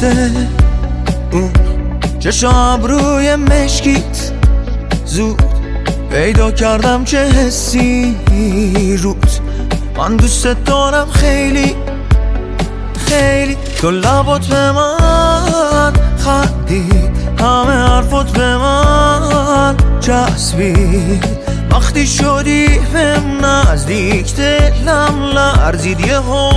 مثل اون چشم ابروی مشکیت زود پیدا کردم چه حسی روت. من دوست دارم خیلی خیلی، تو لبات به من خندید، همه حرفات به من چسبید. وقتی شدی بهم نزدیک دلم لرزید یهو.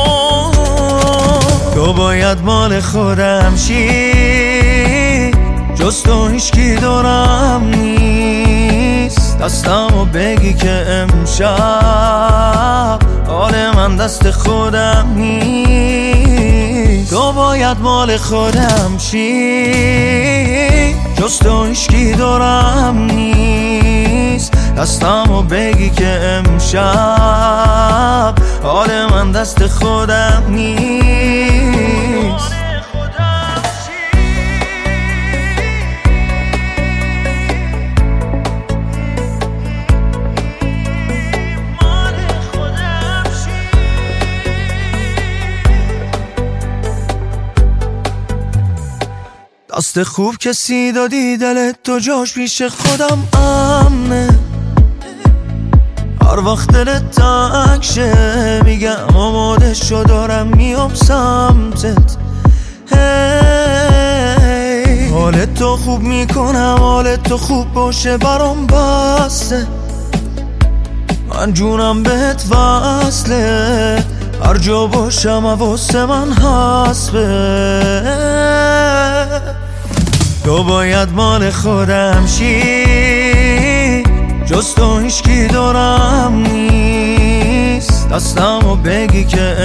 تو باید مال خودم شی، جز تو هیچکی دورم نیست. دستمو بگی که امشب حال من دست خودم نیست. تو باید مال خودم شی، جز تو هیچکی دورم نیست. دستمو بگی که امشب حال من دست خودم نیست. دست خوب کسی دادی، دلت تو جاش پیش خودم امنه. هر وقت دلت تنگ شه میگم آماده شو دارم میام سمتت. حالت تو خوب میکنم، حالت تو خوب باشه برام بسته. من جونم بهت وصله، هر جا باشم حواس من حسبه. تو باید مال خودم شی، جز تو هیچکی دورم نیست. دستمو بگی که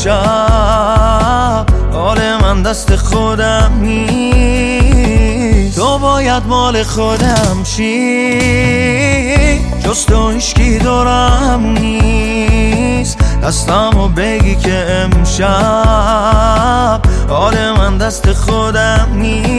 امشب حال من دست خودم نیست. تو باید مال خودم شی، جز تو هیچکی دورم نیست. دستمو بگی که امشب حال من دست خودم نیست.